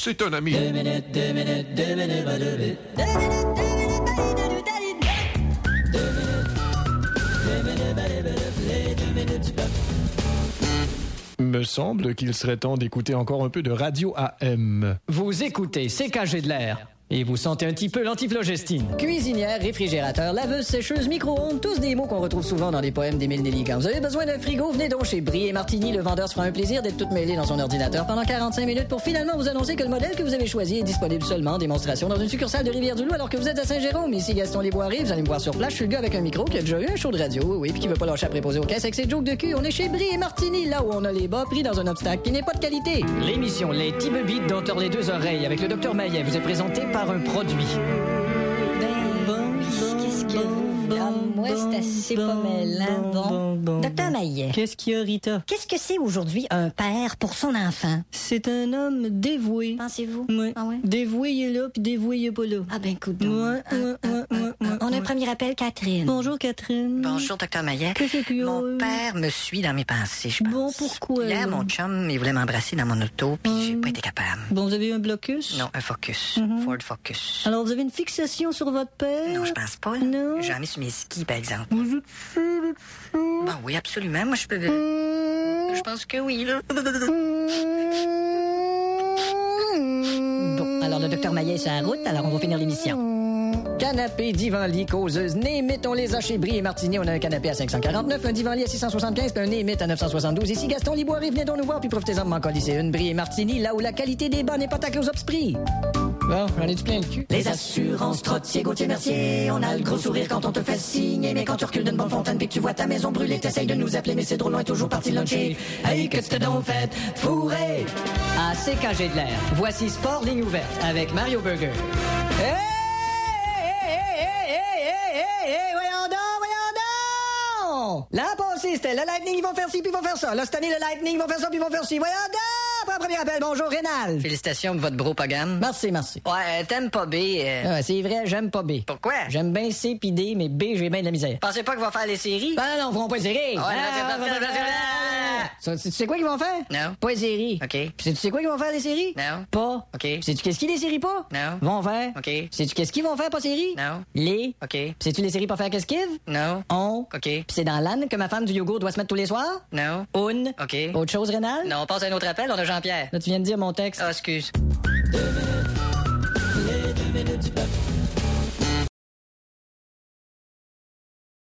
c'est un ami. Me semble qu'il serait temps d'écouter encore un peu de radio AM. Vous écoutez CKG de l'air. Et vous sentez un petit peu l'antiflogestine. Cuisinière, réfrigérateur, laveuse, sécheuse, micro-ondes, tous des mots qu'on retrouve souvent dans les poèmes d'Émile Nelly. Quand vous avez besoin d'un frigo, venez donc chez Brie et Martini. Le vendeur se fera un plaisir d'être tout mêlé dans son ordinateur pendant 45 minutes pour finalement vous annoncer que le modèle que vous avez choisi est disponible seulement en démonstration dans une succursale de Rivière-du-Loup alors que vous êtes à Saint-Jérôme. Ici Gaston Lesbois arrive, vous allez me voir sur place. Je suis le gars avec un micro qui a déjà eu un show de radio, oui, puis qui veut pas lâcher à préposer aux caisses avec ses jokes de cul. On est chez Brie et Martini, là où on a les bas pris dans un obstacle qui n'est pas de qualité. L'émission Les petits bebites dont les deux oreilles avec le docteur Maillet vous est présentée par un produit. Qu'est-ce que vous voulez? Moi, c'est assez pas mêlant. Bon. Docteur Maillet. Qu'est-ce qu'il y a, Rita? Qu'est-ce que c'est aujourd'hui un père pour son enfant? C'est un homme dévoué. Pensez-vous? Ouais. Ah ouais? Dévoué, il est là, puis dévoué, il est pas là. Ah ben, écoute. Ouais. On a un premier appel, Catherine. Bonjour, Catherine. Bonjour, docteur Maillet. Qu'est-ce qu'il y a? Mon père me suit dans mes pensées, je pense. Bon, pourquoi? Hier, mon chum, il voulait m'embrasser dans mon auto, puis j'ai pas été capable. Bon, vous avez eu un blocus? Non, un Focus. Ford Focus. Alors, vous avez une fixation sur votre père? Non, je pense pas. Non? J'en ai sur mes skis, par exemple. Vous êtes sûr? Bon, oui, absolument. Moi, je peux... Je pense que oui, là. Bon, alors le docteur Maillet est sur la route, alors on va finir l'émission. Canapé, divan, lit, causeuse, Némit, on les a chez Brie et Martini. On a un canapé à 549, un divan-lit à 675, puis un Némit à 972. Ici, Gaston Liboiré, venez donc nous voir, puis profitez-en de m'en colisser une. Brie et Martini, là où la qualité des bas n'est pas taclée aux obsprits. Bon, j'en ai du plein le cul. Les assurances Trottier, Gauthier, Mercier. On a le gros sourire quand on te fait signer, mais quand tu recules d'une bonne fontaine puis que tu vois ta maison brûler, t'essayes de nous appeler, mais c'est drôle, loin, toujours parti luncher. Hey, qu'est-ce que t'as donc fait? Fourré! À CKG de l'air, voici Sport Ligne ouverte avec Mario Burger. Hey! L'an passé, c'était le Lightning, ils vont faire ci, puis ils vont faire ça. Là, cette année, le Lightning, ils vont faire ça, puis ils vont faire ci. Voyons donc! Après un premier appel, bonjour, Rénal. Félicitations pour votre bro Pogam. Merci. Ouais, t'aimes pas B. Ouais, c'est vrai, j'aime pas B. Pourquoi? J'aime bien C puis D, mais B, j'ai bien de la misère. Pensez pas qu'il va faire les séries? Ben non, ils feront pas les séries. Tu sais quoi qu'ils vont faire? Non. Pas les séries. OK. Puis tu sais quoi qu'ils vont faire, les séries? Non. Pas. OK. Sais-tu qu'est-ce qu'ils les séries pas? Non. Vont faire? OK. Sais-tu qu'est-ce qu'ils vont faire, pas séries? Non. Les. OK. Puis sais-tu les séries pas faire qu'est-ce qu'ils? Non. On. OK. Puis c'est dans l'âne que ma femme du yogourt doit se mettre tous les soirs? Non. Une. OK. Autre chose, Rénal? Non, on passe à un autre appel, on a Jean-Pierre. Là, tu viens de dire mon texte. Ah, excuse. 2 minutes.